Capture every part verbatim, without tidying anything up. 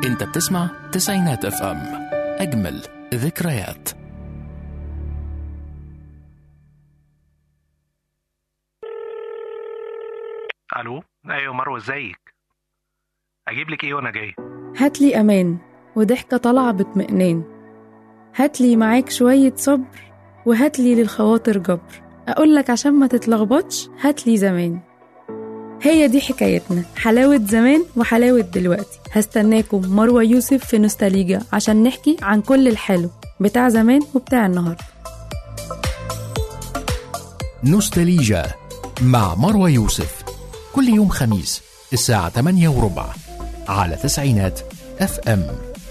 انت بتسمع تسعينات اف ام، اجمل ذكريات. الو، ايوه مروه، ازيك؟ اجيب لك ايه وانا جاي؟ هاتلي أمان وضحكة طالعة باطمئنان، هاتلي معاك شوية صبر، وهاتلي للخواطر جبر، أقولك عشان ما تتلخبطش هاتلي زمان. هي دي حكايتنا، حلاوة زمان وحلاوة دلوقتي. هستناكم مروة يوسف في نوستاليجا عشان نحكي عن كل الحلو بتاع زمان وبتاع النهاردة. نوستاليجا مع مروة يوسف، كل يوم خميس الساعة ثمانية وربع على تسعينات اف ام.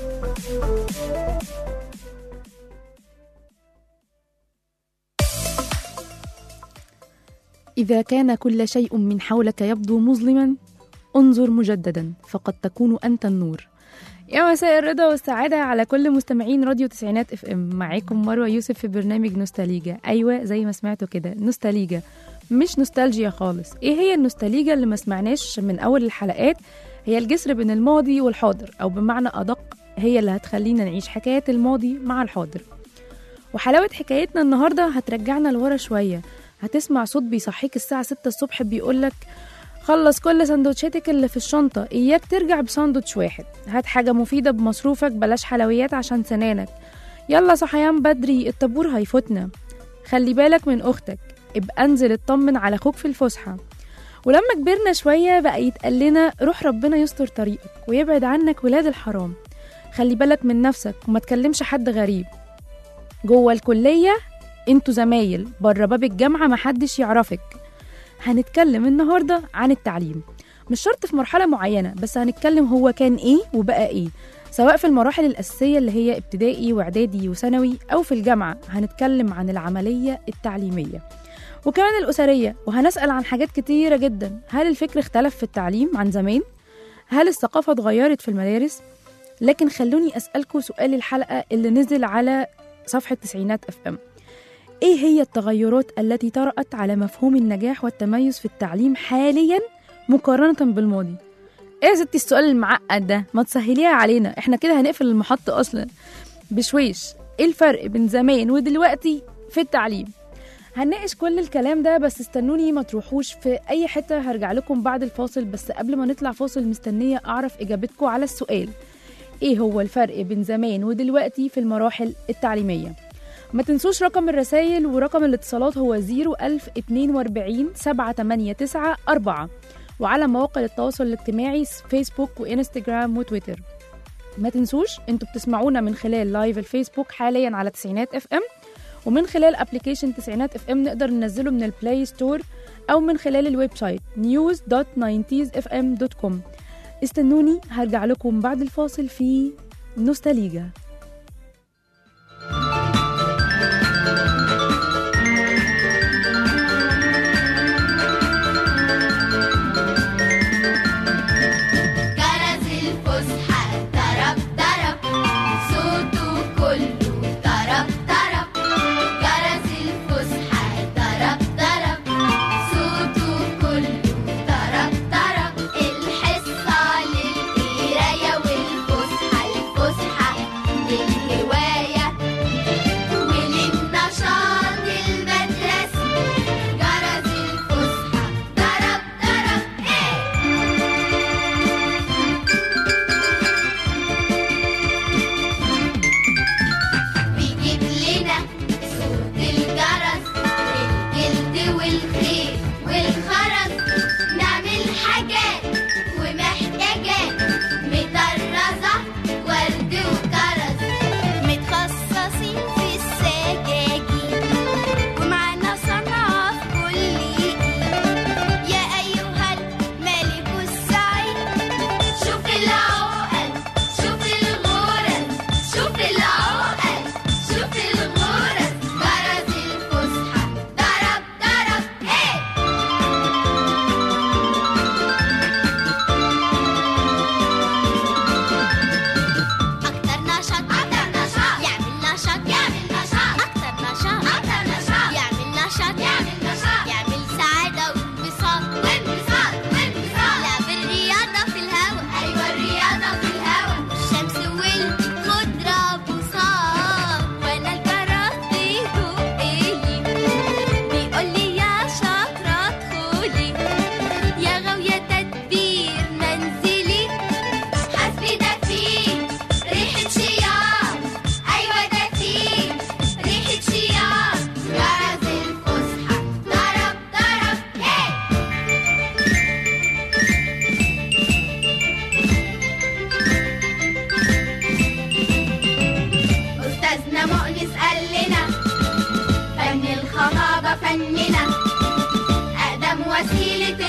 إذا كان كل شيء من حولك يبدو مظلما، انظر مجددا فقد تكون أنت النور. يا مساء الرضا والسعادة على كل مستمعين راديو تسعينات اف ام. معاكم مروة يوسف في برنامج نوستاليجا. أيوة زي ما سمعتوا كده، نوستاليجا مش نوستالجيا خالص. ايه هي النوستاليجا اللي ما سمعناش من أول الحلقات؟ هي الجسر بين الماضي والحاضر، أو بمعنى أدق هي اللي هتخلينا نعيش حكاية الماضي مع الحاضر. وحلاوة حكايتنا النهاردة هترجعنا لورا شوية. هتسمع صوت بيصحيك الساعة ستة الصبح بيقولك خلص كل سندوتشاتك اللي في الشنطة، إياك ترجع بساندوتش واحد، هات حاجة مفيدة بمصروفك، بلاش حلويات عشان سنانك، يلا صحيان بدري الطابور هيفوتنا، خلي بالك من أختك، ابقى انزل اطمن على أخوك في الفسحة. ولما كبرنا شوية بقى يتقال لنا روح ربنا يستر طريقك ويبعد عنك ولاد الحرام، خلي بالك من نفسك وما تكلمش حد غريب، جوه الكلية انتوا زمايل، بره باب الجامعة محدش يعرفك. هنتكلم النهاردة عن التعليم، مش شرط في مرحلة معينة، بس هنتكلم هو كان ايه وبقى ايه، سواء في المراحل الأساسية اللي هي ابتدائي واعدادي وثانوي، أو في الجامعة. هنتكلم عن العملية التعليمية وكمان الأسرية، وهنسأل عن حاجات كتيرة جدا. هل الفكر اختلف في التعليم عن زمان؟ هل الثقافة اتغيرت في المدارس؟ لكن خلوني أسألكم سؤال الحلقة اللي نزل على صفحة تسعينات اف ام. ايه هي التغيرات التي طرأت على مفهوم النجاح والتميز في التعليم حاليا مقارنة بالماضي؟ ايه يا ستي السؤال المعقد ده، ما تسهليها علينا، احنا كده هنقفل المحطة اصلا بشويش. ايه الفرق بين زمان ودلوقتي في التعليم؟ هنناقش كل الكلام ده، بس استنوني ما تروحوش في اي حتة، هرجع لكم بعد الفاصل. بس قبل ما نطلع فاصل مستنية اعرف اجابتكم على السؤال، ايه هو الفرق بين زمان ودلوقتي في المراحل التعليمية؟ ما تنسوش رقم الرسائل ورقم الاتصالات هو صفر ألف اتنين واربعين سبعة تمانية تسعة أربعة، وعلى مواقع التواصل الاجتماعي فيسبوك وإنستجرام وتويتر. ما تنسوش انتوا بتسمعونا من خلال لايف الفيسبوك حاليا على تسعينات اف ام، ومن خلال ابليكيشن تسعينات اف ام نقدر ننزله من البلاي ستور، او من خلال الويب سايت نيوز دوت ناينتيز اف ام دوت كوم. استنوني هرجع لكم بعد الفاصل في نوستاليجا.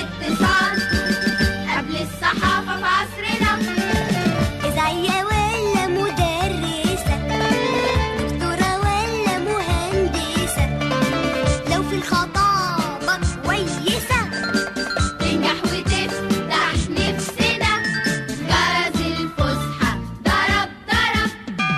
الاتصال قبل الصحافة في عصرنا. إذاعية ولا مدرسة، دكتورة ولا مهندسة، لو في الخطابة كويسة تنجح وتفتح نفسنا. جرس الفسحة ضرب ضرب.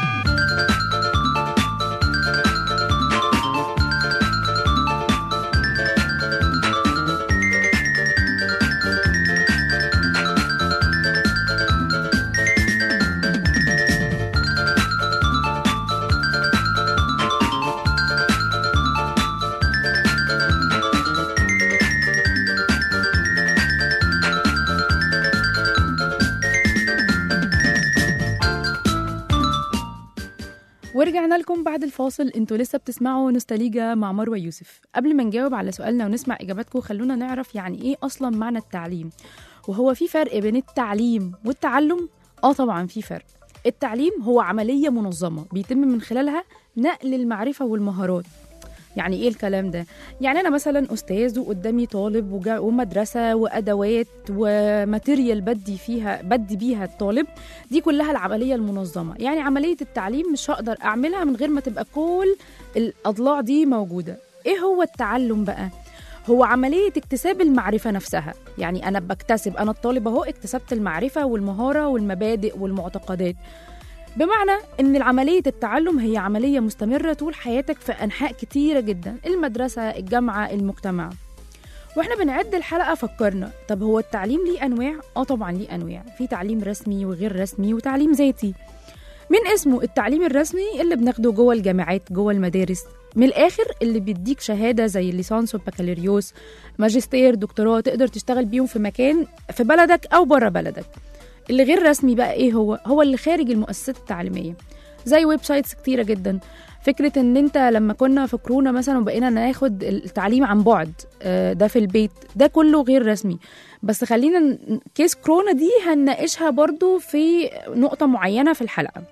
ورجعنا لكم بعد الفاصل. انتوا لسه بتسمعوا نوستاليجا مع مروة يوسف. قبل ما نجاوب على سؤالنا ونسمع اجاباتكم، خلونا نعرف يعني ايه اصلا معنى التعليم، وهو في فرق بين التعليم والتعلم؟ اه طبعا في فرق. التعليم هو عملية منظمة بيتم من خلالها نقل المعرفة والمهارات. يعني ايه الكلام ده؟ يعني انا مثلا استاذ وقدامي طالب وجا- ومدرسه وادوات وماتيريال بدي فيها بدي بيها الطالب، دي كلها العمليه المنظمه. يعني عمليه التعليم مش هقدر اعملها من غير ما تبقى كل الاضلاع دي موجوده. ايه هو التعلم بقى؟ هو عمليه اكتساب المعرفه نفسها. يعني انا بكتسب، انا الطالب اهو اكتسبت المعرفه والمهاره والمبادئ والمعتقدات، بمعنى ان العملية التعلم هي عملية مستمرة طول حياتك في انحاء كتيرة جدا، المدرسة، الجامعة، المجتمع. واحنا بنعد الحلقة فكرنا، طب هو التعليم ليه انواع؟ اه طبعا ليه انواع، في تعليم رسمي وغير رسمي وتعليم ذاتي. من اسمه التعليم الرسمي اللي بناخده جوه الجامعات جوه المدارس، من الاخر اللي بيديك شهادة زي الليسانس والبكالوريوس، ماجستير، دكتوراه، تقدر تشتغل بيهم في مكان في بلدك او بره بلدك. اللي غير رسمي بقى ايه هو؟ هو اللي خارج المؤسسات التعليميه، زي ويب سايتس كتيره جدا. فكره ان انت لما كنا في كورونا مثلا وبقينا ناخد التعليم عن بعد، ده في البيت، ده كله غير رسمي. بس خلينا ن- كيس كورونا دي هنناقشها برضو في نقطه معينه في الحلقه.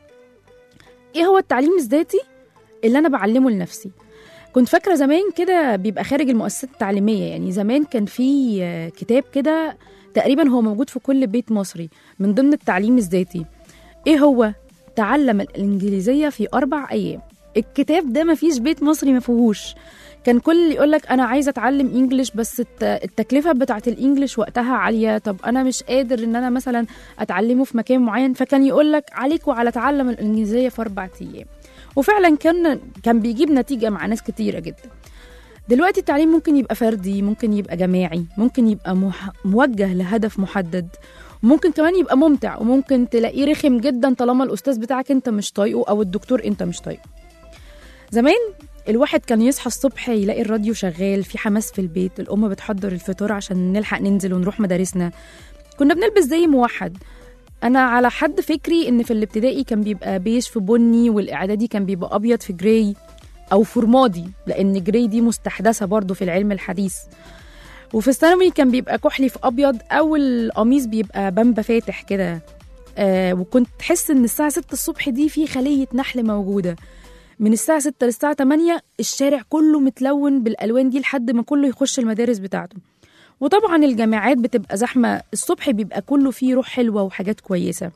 ايه هو التعليم الذاتي؟ اللي انا بعلمه لنفسي. كنت فاكره زمان كده بيبقى خارج المؤسسات التعليميه، يعني زمان كان في آه، كتاب كده تقريبا هو موجود في كل بيت مصري من ضمن التعليم الذاتي. ايه هو؟ تعلم الانجليزيه في اربع ايام. الكتاب ده مفيش بيت مصري ما فيهوش. كان كل اللي يقولك انا عايزه اتعلم انجليش، بس الت- التكلفه بتاعه الانجليش وقتها عاليه، طب انا مش قادر ان انا مثلا اتعلمه في مكان معين، فكان يقولك عليك وعلى تعلم الانجليزيه في اربع ايام. وفعلا كان كان بيجيب نتيجه مع ناس كتيره جدا. دلوقتي التعليم ممكن يبقى فردي، ممكن يبقى جماعي، ممكن يبقى مح... موجه لهدف محدد، وممكن كمان يبقى ممتع، وممكن تلاقيه رخم جدا طالما الأستاذ بتاعك انت مش طايقه أو الدكتور انت مش طايقه. زمان الواحد كان يصحى الصبح يلاقي الراديو شغال، في حماس في البيت، الأم بتحضر الفطار عشان نلحق ننزل ونروح مدارسنا، كنا بنلبس زي موحد. أنا على حد فكري إن في الابتدائي كان بيبقى بيج في بني، والإعدادي كان بيبقى أبيض في جراي أو في رمادي، لأن جراي دي مستحدثة برضو في العلم الحديث. وفي الثانوي كان بيبقى كحلي في أبيض، أو القميص بيبقى بامبا فاتح كده. آه وكنت تحس إن الساعة ستة الصبح دي في خلية نحل موجودة. من الساعة ستة للساعة تمانية الشارع كله متلون بالألوان دي لحد ما كله يخش المدارس بتاعته. وطبعا الجامعات بتبقى زحمة الصبح، بيبقى كله فيه روح حلوة وحاجات كويسة.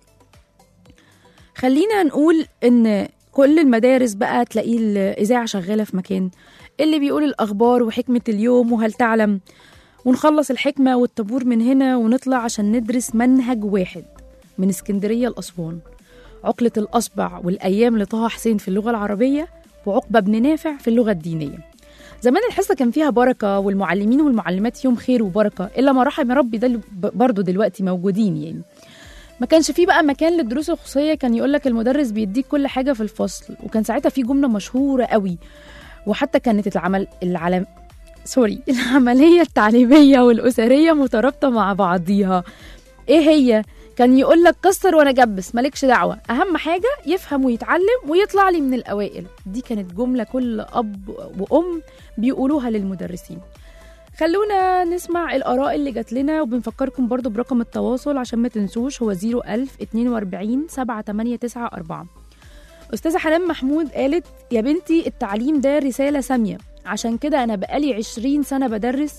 خلينا نقول إن كل المدارس بقى تلاقي الإذاعة شغالة في مكان، اللي بيقول الأخبار وحكمة اليوم وهل تعلم، ونخلص الحكمة والطابور من هنا ونطلع عشان ندرس منهج واحد من اسكندرية لأسوان، عقلة الأصبع والأيام لطه حسين في اللغة العربية، وعقبة بن نافع في اللغة الدينية. زمان الحصة كان فيها بركة، والمعلمين والمعلمات فيهم خير وبركة، إلا ما رحم ربي ده برضو دلوقتي موجودين. يعني ما كانش فيه بقى مكان للدروس الخصوصية، كان يقولك المدرس بيديك كل حاجة في الفصل. وكان ساعتها في جملة مشهورة قوي، وحتى كانت العمل العلم سوري العملية التعليمية والأسرية مترابطة مع بعضيها. إيه هي؟ كان يقولك كسر وأنا جبس، مالكش دعوة، أهم حاجة يفهم ويتعلم ويطلع لي من الأوائل. دي كانت جملة كل أب وأم بيقولوها للمدرسين. خلونا نسمع الآراء اللي جات لنا، وبنفكركم برضو برقم التواصل عشان ما تنسوش، هو صفر ألف اتنين وأربعين سبعة تمانية تسعة أربعة. أستاذة حنان محمود قالت يا بنتي التعليم ده رسالة سامية، عشان كده أنا بقالي عشرين سنة بدرس،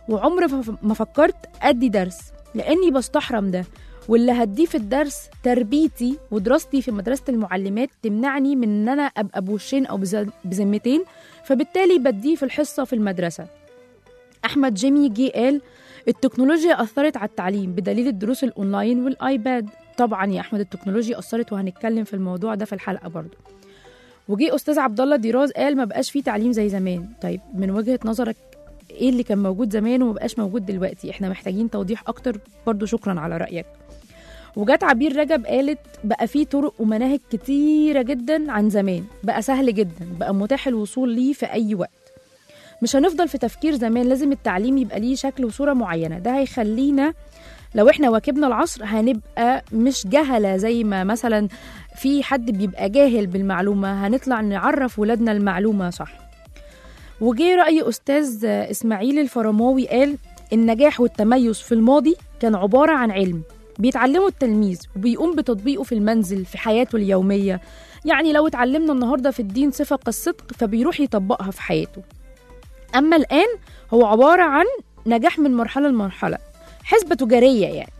وعمر ما فكرت أدي درس لأني بستحرم ده، واللي هديه في الدرس تربيتي ودراستي في مدرسة المعلمات تمنعني من ان انا ابقى بوشين او بذمتين، فبالتالي بديه في الحصة في المدرسة. احمد جيمي جي قال التكنولوجيا اثرت على التعليم بدليل الدروس الاونلاين والايباد. طبعا يا احمد التكنولوجيا اثرت، وهنتكلم في الموضوع ده في الحلقة برضو. وجي استاذ عبد الله ديراز قال ما بقاش فيه تعليم زي زمان. طيب من وجهة نظرك ايه اللي كان موجود زمان وما بقاش موجود دلوقتي؟ احنا محتاجين توضيح اكتر برضو، شكرا على رأيك. وجات عبير رجب قالت بقى فيه طرق ومناهج كتيرة جدا عن زمان، بقى سهل جدا، بقى متاح الوصول ليه في أي وقت. مش هنفضل في تفكير زمان، لازم التعليم يبقى ليه شكل وصورة معينة. ده هيخلينا لو احنا واكبنا العصر هنبقى مش جهلة زي ما مثلا في حد بيبقى جاهل بالمعلومة، هنطلع نعرف ولادنا المعلومة صح. وجي رأي أستاذ إسماعيل الفرماوي قال النجاح والتميز في الماضي كان عبارة عن علم بيتعلمه التلميذ وبيقوم بتطبيقه في المنزل في حياته اليومية. يعني لو اتعلمنا النهاردة في الدين صفة كالصدق فبيروح يطبقها في حياته. أما الآن هو عبارة عن نجاح من مرحلة لمرحلة، حسبة تجارية يعني.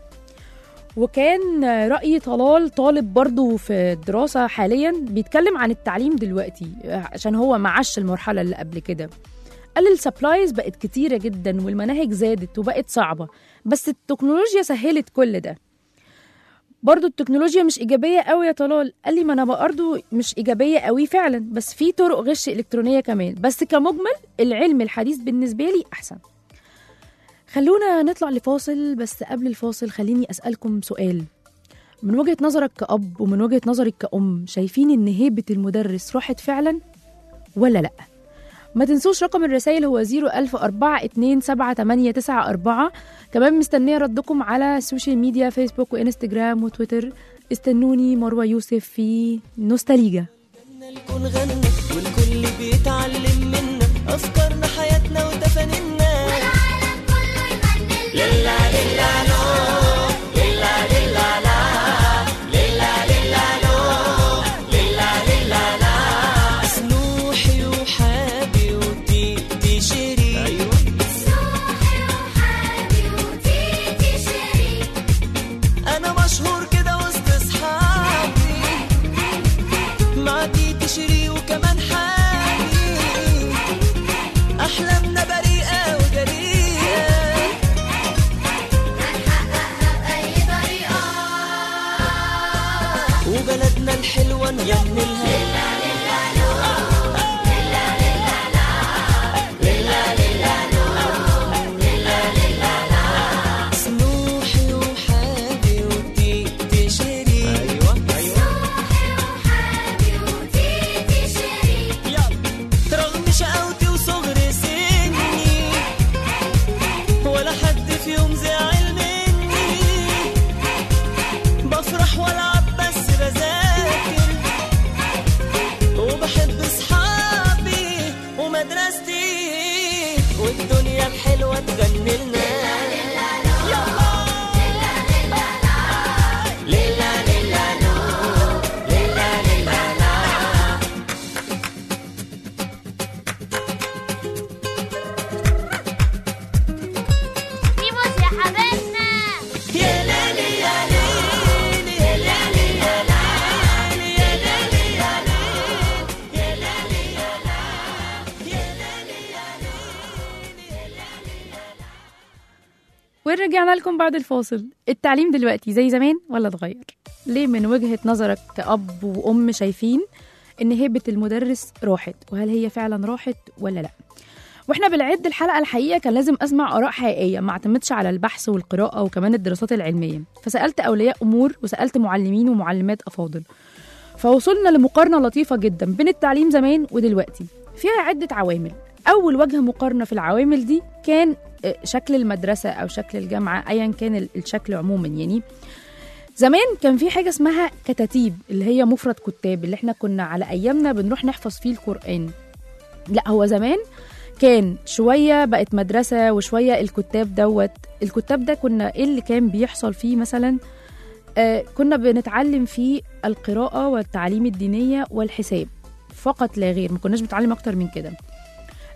وكان رأي طلال طالب برضو في الدراسة حاليا بيتكلم عن التعليم دلوقتي عشان هو معاش المرحلة اللي قبل كده. قال السبلايز بقت كتيرة جدا والمناهج زادت وبقت صعبة، بس التكنولوجيا سهلت كل ده. برضو التكنولوجيا مش إيجابية قوي يا طلال. قال لي ما أنا برضو مش إيجابية قوي فعلا، بس في طرق غش إلكترونية كمان، بس كمجمل العلم الحديث بالنسبة لي أحسن. خلونا نطلع لفاصل، بس قبل الفاصل خليني أسألكم سؤال. من وجهة نظرك كأب ومن وجهة نظرك كأم، شايفين إن هيبة المدرس راحت فعلا ولا لأ؟ ما تنسوش رقم الرسائل هو زيرو ألف أربعة اتنين سبعة تمانية تسعة أربعة. كمان مستنية ردكم على السوشيال ميديا فيسبوك وإنستجرام وتويتر. استنوني مروة يوسف في نوستاليجا. الكون غنى والكل بيتعلم منا، أفكارنا حياتنا وتفانينا، والعالم كله يغني ليلا ليلا لو ليلا ليلا لا ليلا ليلا لو ليلا ليلا لا. سنوحي وحابي وتيتي شيرين، أيوة سنوحي وحابي وتيتي شيرين. أنا مشهور كده وسط أصحابي مع تيتي شيرين وكمان حابي. أحلامنا بريئة وجريئة هنحققها بأي طريقة، وبلدنا الحلوة نغني لها سنوحي وحابي وتيتي شيرين. أيوة أيوة سنوحي وحابي وتيتي شيرين. يلا رغم شقاوتي وصغر سني ولا حد في يوم زعل مني، بفرح والعب بس بذاكر وبحب اصحابي ومدرستي والدنيا الحلوة تغني لنا. بيبوس يا حبيبنا. يا ليلي يا ليلي يا ليلي يا ليلي يا ليلي يا ليلي يا ليلي يا ليلي يا ليلي يا ليلي. ورجعنا لكم بعد الفاصل. التعليم دلوقتي زي زمان ولا اتغير؟ ليه من وجهة نظرك كأب وأم شايفين إن هيبة المدرس راحت؟ وهل هي فعلا راحت ولا لأ؟ واحنا بنعد الحلقة الحقيقة كان لازم أسمع آراء حقيقية، ما اعتمدش على البحث والقراءة وكمان الدراسات العلمية. فسألت أولياء أمور وسألت معلمين ومعلمات أفاضل، فوصلنا لمقارنة لطيفة جدا بين التعليم زمان ودلوقتي فيها عدة عوامل. أول وجه مقارنة في العوامل دي كان شكل المدرسة أو شكل الجامعة، أيا كان الشكل عموما. يعني زمان كان في حاجة اسمها كتاتيب اللي هي مفرد كتاب، اللي احنا كنا على أيامنا بنروح نحفظ فيه القرآن. لا، هو زمان كان شوية بقت مدرسة وشوية الكتاب دوت. الكتاب ده كنا إيه اللي كان بيحصل فيه مثلا؟ آه كنا بنتعلم فيه القراءة والتعليم الدينية والحساب فقط لا غير، ما كناش بنتعلم أكتر من كده.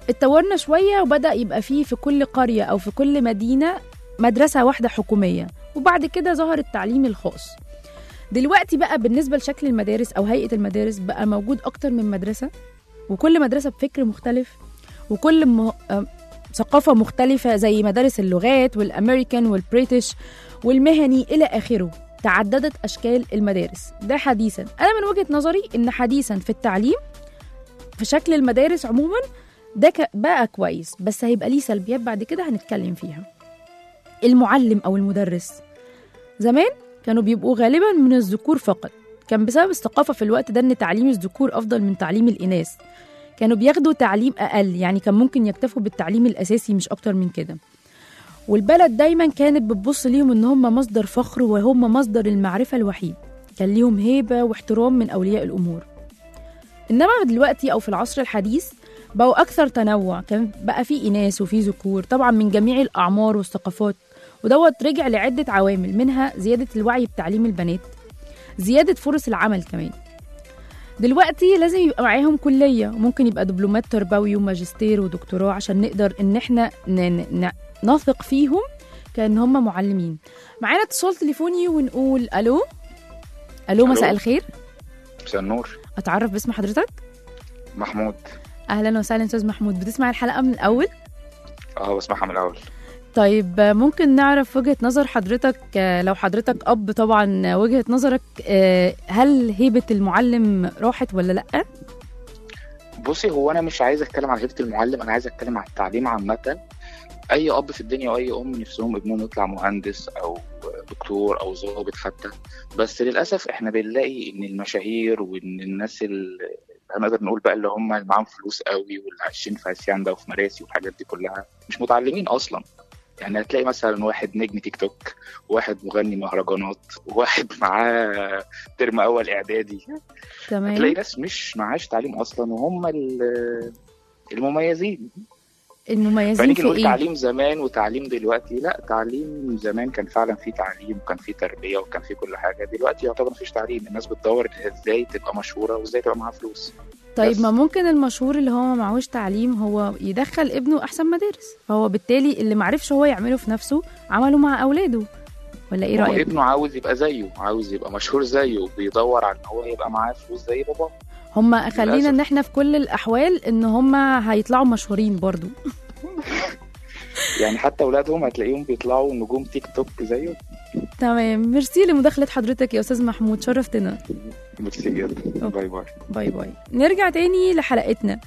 اتطورنا شوية وبدأ يبقى فيه في كل قرية أو في كل مدينة مدرسة واحدة حكومية، وبعد كده ظهر التعليم الخاص. دلوقتي بقى بالنسبة لشكل المدارس أو هيئة المدارس بقى موجود أكتر من مدرسة، وكل مدرسة بفكر مختلف، وكل م... آه، ثقافة مختلفة، زي مدارس اللغات والأمريكان والبريتش والمهني إلى آخره. تعددت أشكال المدارس ده حديثا. أنا من وجهة نظري إن حديثا في التعليم في شكل المدارس عموما ده ك- بقى كويس، بس هيبقى ليه سلبيات بعد كده هنتكلم فيها. المعلم أو المدرس زمان كانوا بيبقوا غالبا من الذكور فقط، كان بسبب الثقافة في الوقت ده إن تعليم الذكور أفضل من تعليم الإناث، كانوا بياخدوا تعليم أقل، يعني كان ممكن يكتفوا بالتعليم الأساسي مش أكتر من كده. والبلد دايما كانت بتبص ليهم إن هم مصدر فخر وهم مصدر المعرفة الوحيد، كان ليهم هيبة واحترام من أولياء الأمور. إنما دلوقتي أو في العصر الحديث بقوا أكثر تنوع، كان بقى في إناث وفي ذكور طبعا من جميع الأعمار والثقافات، ودوت رجع لعدة عوامل، منها زيادة الوعي بتعليم البنات، زيادة فرص العمل كمان. دلوقتي لازم يبقى معاهم كلية، وممكن يبقى دبلومات تربوي وماجستير ودكتوراه عشان نقدر إن احنا ن- ن- نثق فيهم كأن هم معلمين. معانا اتصال تليفوني ونقول ألو. ألو، مساء ألو. الخير. مساء النور. أتعرف باسم حضرتك؟ محمود. أهلا وسهلا أستاذ محمود، بتسمع الحلقة من الأول؟ اه بسمعها من الاول. طيب ممكن نعرف وجهة نظر حضرتك، آه، لو حضرتك أب طبعا، آه، وجهة نظرك آه، هل هيبة المعلم راحت ولا لأ؟ بصي، هو انا مش عايز اتكلم عن هيبه المعلم، انا عايز اتكلم عن التعليم عامه. اي اب في الدنيا واي ام نفسهم ابنهم يطلع مهندس او دكتور او ضابط حتى، بس للاسف احنا بنلاقي ان المشاهير وان الناس اللي هنقدر نقول بقى اللي هم اللي معاهم فلوس قوي واللي عايشين في هاسياندا وفي مراسي والحاجات دي كلها مش متعلمين اصلا. يعني هتلاقي مثلا واحد نجم تيك توك، واحد مغني مهرجانات، واحد معاه ترم اول اعدادي، هتلاقي تمام. ناس مش معاش تعليم اصلا وهم ال- المميزين. المميزين فنيجي في نقول إيه؟ تعليم زمان وتعليم دلوقتي، لا، تعليم زمان كان فعلا فيه تعليم وكان فيه تربية وكان فيه كل حاجة. دلوقتي يعتبر مفيش تعليم، الناس بتدور ازاي تبقى مشهورة وازاي تبقى معاها فلوس. طيب بس. ما ممكن المشهور اللي هو ما معهوش تعليم هو يدخل ابنه أحسن مدارس، فهو بالتالي اللي معرفش هو يعمله في نفسه عمله مع أولاده، ولا إيه هو رأيك؟ ابنه عاوز يبقى زيه، عاوز يبقى مشهور زيه، بيدور على ان هو يبقى معاه فلوس زي باباه. هما خلينا للأسف. إن إحنا في كل الأحوال إن هما هيطلعوا مشهورين برضو. يعني حتى اولادهم هتلاقيهم بيطلعوا نجوم تيك توك زيه. تمام، ميرسي لمداخلة حضرتك يا أستاذ محمود، شرفتنا. ميرسي جدا. باي باي. باي باي. نرجع تاني لحلقتنا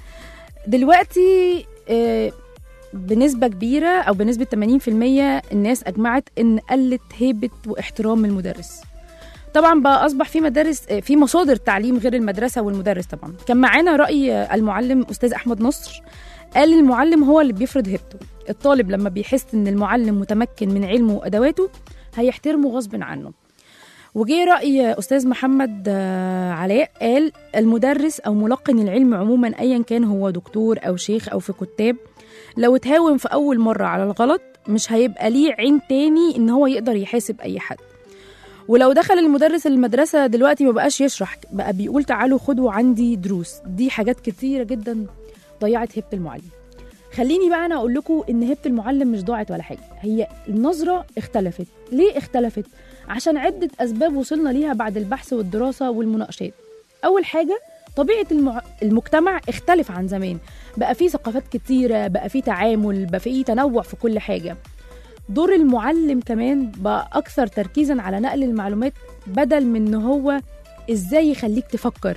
دلوقتي. آه، بنسبة كبيرة أو بنسبة ثمانين بالمية الناس أجمعت إن قلت هيبة واحترام المدرس. طبعا بقى أصبح في مدارس، آه، في مصادر تعليم غير المدرسة والمدرس. طبعا كان معانا رأي المعلم أستاذ أحمد نصر، قال المعلم هو اللي بيفرض هيبته. الطالب لما بيحس إن المعلم متمكن من علمه وأدواته هيحترمه غصب عنه. وجه رأي أستاذ محمد آه، علاء، قال المدرس أو ملقن العلم عموما أيا كان هو دكتور أو شيخ أو في كتاب، لو اتهاون في أول مرة على الغلط مش هيبقى ليه عين تاني إن هو يقدر يحاسب أي حد. ولو دخل المدرس المدرسة دلوقتي ما بقاش يشرح، بقى بيقول تعالوا خدوا عندي دروس. دي حاجات كتيرة جدا ضيعت هيبة المعلم. خليني بقى أنا أقول لكم إن هيبة المعلم مش ضاعت ولا حاجة، هي النظرة اختلفت. ليه اختلفت؟ عشان عدة أسباب وصلنا ليها بعد البحث والدراسة والمناقشات. أول حاجة، طبيعة المع... المجتمع اختلف عن زمان، بقى فيه ثقافات كتيرة، بقى فيه تعامل، بقى فيه تنوع في كل حاجة. دور المعلم كمان بقى أكثر تركيزا على نقل المعلومات بدل من إن هو إزاي يخليك تفكر،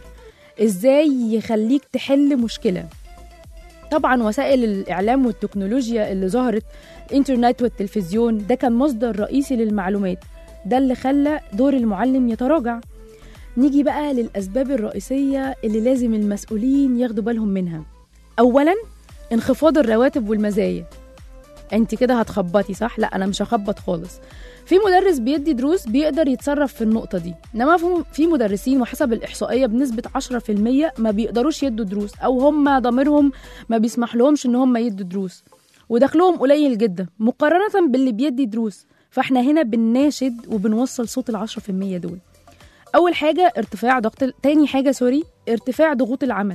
إزاي يخليك تحل مشكلة. طبعا وسائل الإعلام والتكنولوجيا اللي ظهرت، الإنترنت والتلفزيون، ده كان مصدر رئيسي للمعلومات، ده اللي خلى دور المعلم يتراجع. نيجي بقى للأسباب الرئيسية اللي لازم المسؤولين ياخدوا بالهم منها. أولا، انخفاض الرواتب والمزايا. انت كده هتخبطي صح؟ لا، أنا مش هخبط خالص. في مدرس بيدي دروس بيقدر يتصرف في النقطة دي، إنما في مدرسين وحسب الإحصائية بنسبة عشرة في المية ما بيقدروش يدوا دروس، أو هم ضميرهم ما بيسمح لهمش إن هم يدوا دروس، ودخلهم قليل جدا مقارنة باللي بيدي دروس. فاحنا هنا بنناشد وبنوصل صوت العشرة في المية دول. أول حاجة ارتفاع ضغط، تاني حاجة سوري ارتفاع ضغوط العمل.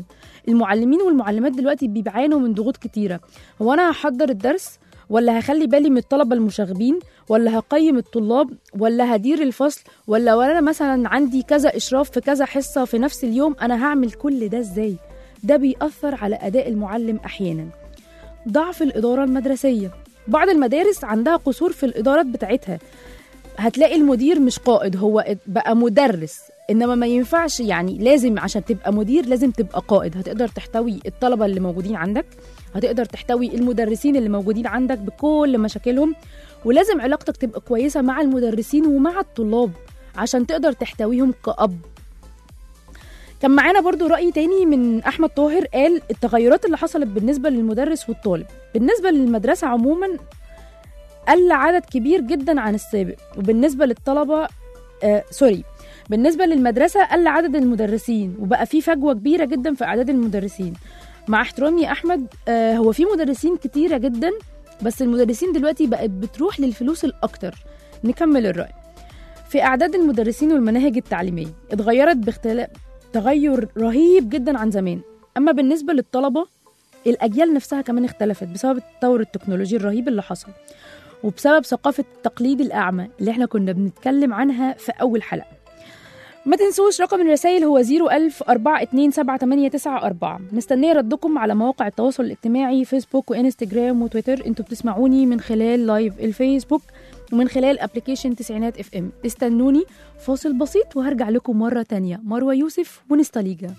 المعلمين والمعلمات دلوقتي بيعانوا من ضغوط كتيرة. هو أنا هحضر الدرس ولا هخلي بالي من الطلبة المشاغبين ولا هقيم الطلاب ولا هدير الفصل ولا ولا مثلا عندي كذا إشراف في كذا حصة في نفس اليوم؟ أنا هعمل كل ده إزاي؟ ده بيأثر على أداء المعلم أحيانا. ضعف الإدارة المدرسية، بعض المدارس عندها قصور في الإدارات بتاعتها. هتلاقي المدير مش قائد، هو بقى مدرس، إنما ما ينفعش. يعني لازم عشان تبقى مدير لازم تبقى قائد. هتقدر تحتوي الطلبة اللي موجودين عندك، هتقدر تحتوي المدرسين اللي موجودين عندك بكل مشاكلهم، ولازم علاقتك تبقى كويسة مع المدرسين ومع الطلاب عشان تقدر تحتويهم كأب. كان معانا برضو رأي تاني من أحمد طاهر، قال التغيرات اللي حصلت بالنسبة للمدرس والطالب. بالنسبة للمدرسة عموما قل عدد كبير جدا عن السابق، وبالنسبة للطلبة آه سوري بالنسبة للمدرسة قل عدد المدرسين وبقى في فجوة كبيرة جدا في أعداد المدرسين. مع احترامي يا أحمد، آه هو في مدرسين كتيرة جدا، بس المدرسين دلوقتي بقت بتروح للفلوس الأكتر. نكمل الرأي. في أعداد المدرسين والمناهج التعليمية اتغيرت باختلاف تغير رهيب جدا عن زمان. أما بالنسبة للطلبة، الأجيال نفسها كمان اختلفت بسبب التطور التكنولوجي الرهيب اللي حصل، وبسبب ثقافة التقليد الأعمى اللي احنا كنا بنتكلم عنها في أول حلقة. ما تنسوش رقم الرسائل هو صفر ألف أربعة اتنين سبعة تمانية تسعة أربعة. مستنية ردكم على مواقع التواصل الاجتماعي فيسبوك وإنستجرام وتويتر. انتوا بتسمعوني من خلال لايف الفيسبوك ومن خلال ابليكيشن تسعينات اف ام. استنوني فاصل بسيط وهرجع لكم مرة تانية. مروة يوسف ونستاليجا.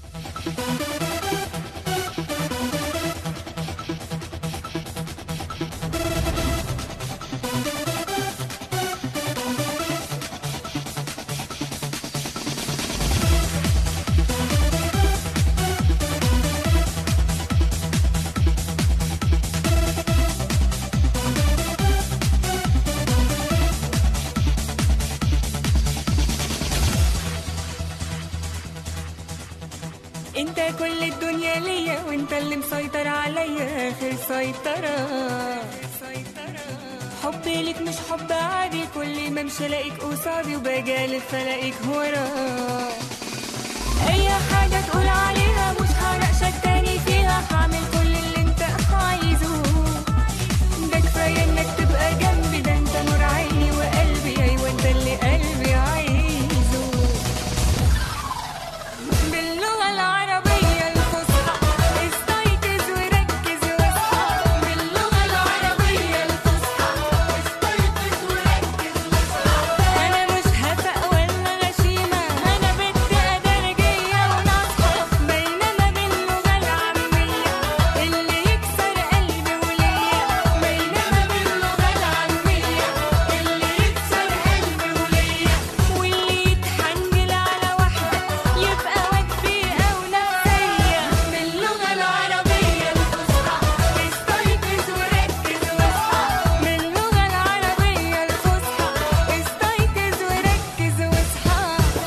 انت كل الدنيا ليا وانت اللي مسيطر عليا اخر سيطرة. حبي ليك مش حب عادي، كل ما امشي الاقيك قصادي وبجالف الاقيك ورا. اي حاجة تقول عليها مش هناقشك تاني فيها، هعمل كل اللي انت عايزه. ده كفاية انك تبقى جنبي، ده انت نور عيني وقلبي، ايوه انت اللي قلبي عايزه. باللغة العربية الفصحى استيقظ وركز واصحى. باللغة العربية الفصحى استيقظ وركز واصحى. أنا مش هفق ولا غشيمة، أنا بنت أدرجية وناصحة. بينما باللغة العامية اللي يكسر قلبي وليا. بينما باللغة العامية اللي يكسر قلبي وليا. واللي يتحنجل على واحدة يبقى وجبي أو نفسية. باللغة العربية الفصحى استيقظ وركز واصحى. باللغة العربية الفصحى استيقظ وركز واصحى.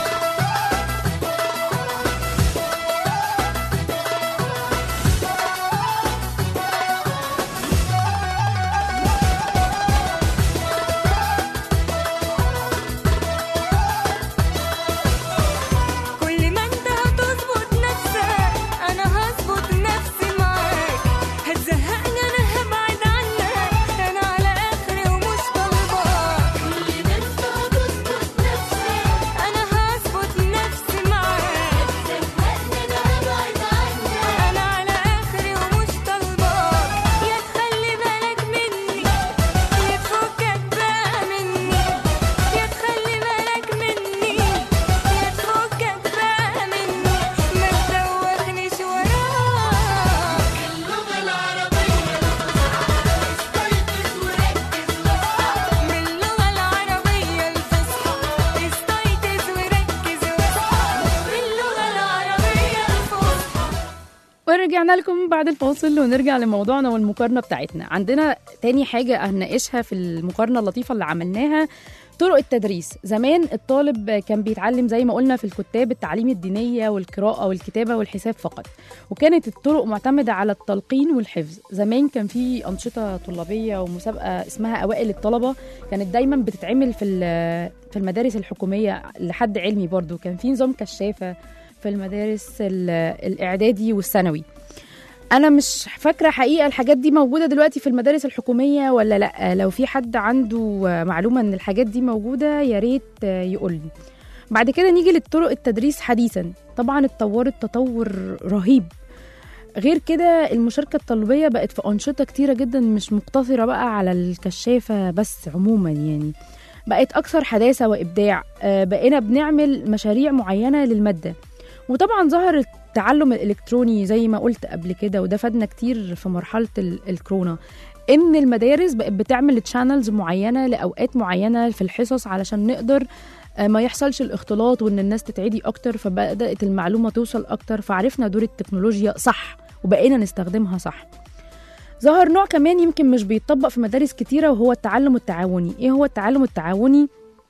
كل ما انت هتظبط نفسك انا هظبط نفسي معاك. هتزهقني انا هبعد عنك، انا على اخري ومش طالباك. كل ما انت هتظبط نفسك انا هظبط نفسي معاك. هتزهقني انا هبعد عنك، انا على اخري ومش طالباك. يا تخلي بالك مني يا تفكك بقى مني. يا تخلي بالك مني يا تفكك بقى مني. ما تدوخنيش وراك. باللغة العربية الفصحى استيقظ وركز واصحى. باللغة العربية الفصحى استيقظ وركز واصحى. باللغة العربية الفصحى. ورجعنا لكم بعد الفاصل ونرجع لموضوعنا والمقارنة بتاعتنا. عندنا تاني حاجة هنناقشها في المقارنة اللطيفة اللي عملناها، طرق التدريس. زمان الطالب كان بيتعلم زي ما قلنا في الكتاب التعليم الدينية والقراءة والكتابة والحساب فقط، وكانت الطرق معتمدة على التلقين والحفظ. زمان كان في أنشطة طلابية ومسابقة اسمها أوائل الطلبة، كانت دايما بتتعمل في في المدارس الحكومية لحد علمي. برضو كان في نظام كشافة في المدارس ال- الإعدادي والثانوي. أنا مش فاكرة حقيقة الحاجات دي موجودة دلوقتي في المدارس الحكومية ولا لأ. لو في حد عنده معلومة إن الحاجات دي موجودة يا ريت يقول لي. بعد كده نيجي للطرق التدريس حديثا. طبعا اتطورت تطور رهيب. غير كده المشاركة الطلابية بقت في أنشطة كتيرة جدا، مش مقتصرة بقى على الكشافة بس، عموما يعني بقت أكثر حداثة وإبداع. آه، بقينا بنعمل مشاريع معينة للمادة. وطبعا ظهر التعلم الإلكتروني زي ما قلت قبل كده، وده فادنا كتير في مرحلة ال- الكورونا، إن المدارس بقت بتعمل تشانلز معينة لأوقات معينة في الحصص علشان نقدر آه، ما يحصلش الاختلاط وإن الناس تتعدي أكتر، فبدأت المعلومة توصل أكتر، فعرفنا دور التكنولوجيا صح وبقينا نستخدمها صح. ظهر نوع كمان يمكن مش بيتطبق في مدارس كتيرة، وهو التعلم التعاوني. ايه هو التعلم التعاوني؟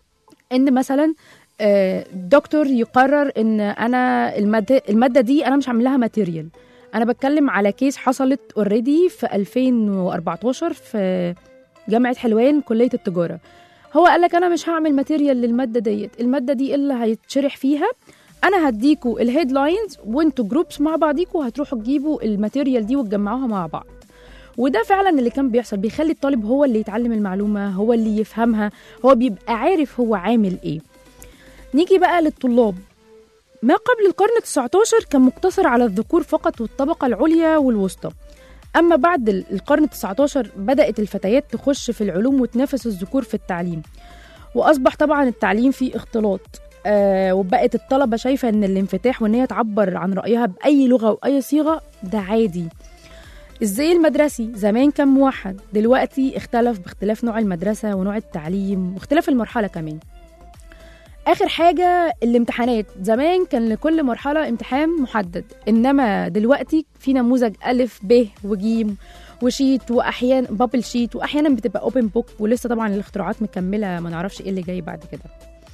ان مثلا آه، دكتور يقرر ان انا المادة, المادة دي انا مش هعمل لها ماتيريال. انا بتكلم على كيس حصلت اوريدي في ألفين وأربعتاشر في جامعة حلوان كلية التجارة. هو قال لك انا مش هعمل ماتيريال للمادة ديت، المادة دي اللي هيتشرح فيها انا هديكوا الهيدلاينز وانتوا جروبس مع بعضيكوا هتروحوا تجيبوا الماتيريال دي وتجمعوها مع بعض. وده فعلا اللي كان بيحصل، بيخلي الطالب هو اللي يتعلم المعلومة، هو اللي يفهمها، هو بيبقى عارف هو عامل ايه. نيجي بقى للطلاب. ما قبل القرن التسعتاشر كان مقتصر على الذكور فقط والطبقة العليا والوسطى. أما بعد القرن التسعتاشر بدأت الفتيات تخش في العلوم وتنافس الذكور في التعليم، وأصبح طبعا التعليم فيه اختلاط. آه وبقت الطلبة شايفة ان الانفتاح وان هي تعبر عن رأيها بأي لغة وأي صيغة ده عادي. الزي المدرسي زمان كان موحد، دلوقتي اختلف باختلاف نوع المدرسة ونوع التعليم واختلاف المرحلة كمان. آخر حاجة الامتحانات. زمان كان لكل مرحلة امتحان محدد، إنما دلوقتي في نموذج ألف ب وجيم وشيت، وأحيانا بابل شيت، وأحيانا بتبقى اوبن بوك، ولسه طبعا الاختراعات مكملة، ما نعرفش إيه اللي جاي بعد كده.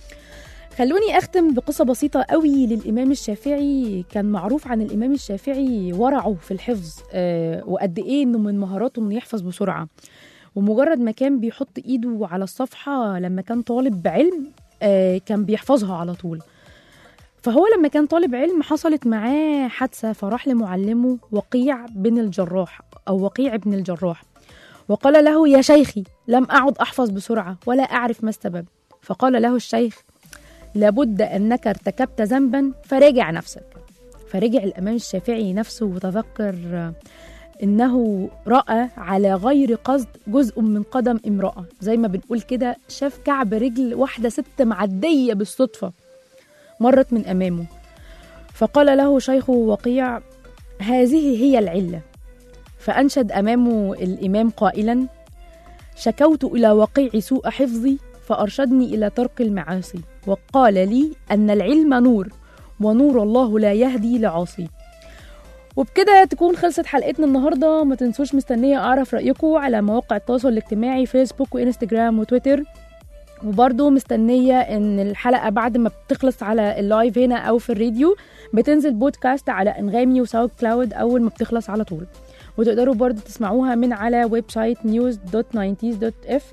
خلوني أختم بقصة بسيطة قوي للإمام الشافعي. كان معروف عن الإمام الشافعي ورعه في الحفظ، آه وقد إيه إنه من مهاراته إنه يحفظ بسرعة. ومجرد ما كان بيحط إيده على الصفحة لما كان طالب بعلم آه كان بيحفظها على طول. فهو لما كان طالب علم حصلت معاه حادثة، فراح لمعلمه وقيع بن الجراح أو وقيع بن الجراح، وقال له: يا شيخي، لم أعد أحفظ بسرعة ولا أعرف ما السبب. فقال له الشيخ: لابد أنك ارتكبت ذنبا فراجع نفسك. فرجع الإمام الشافعي نفسه وتذكر إنه رأى على غير قصد جزء من قدم امرأة، زي ما بنقول كده، شاف كعب رجل واحدة ست معدية بالصدفة مرت من أمامه. فقال له شيخه وقيع: هذه هي العلة. فأنشد أمامه الإمام قائلا: شكوت إلى وقيع سوء حفظي فأرشدني إلى ترك المعاصي، وقال لي أن العلم نور، ونور الله لا يهدي لعاصي. وبكده تكون خلصت حلقتنا النهاردة. ما تنسوش، مستنية أعرف رأيكم على مواقع التواصل الاجتماعي فيسبوك وإنستجرام وتويتر، وبرضو مستنية ان الحلقة بعد ما بتخلص على اللايف هنا او في الراديو بتنزل بودكاست على انغامي وساوند كلاود اول ما بتخلص على طول. وتقدروا برضو تسمعوها من على ويب سايت نيوز دوت ناينتيز دوت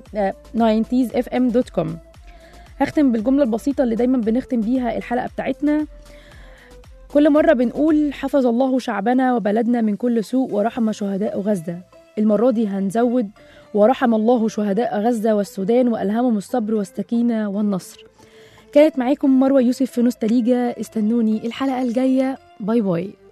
اف ام دوت كوم. هختم بالجملة البسيطة اللي دايما بنختم بيها الحلقة بتاعتنا. كل مرة بنقول: حفظ الله شعبنا وبلدنا من كل سوء ورحم شهداء غزة. المرة دي هنزود: ورحم الله شهداء غزة والسودان وألهمهم الصبر والسكينة والنصر. كانت معاكم مروة يوسف في نوستاليجا. استنوني الحلقة الجاية. باي باي.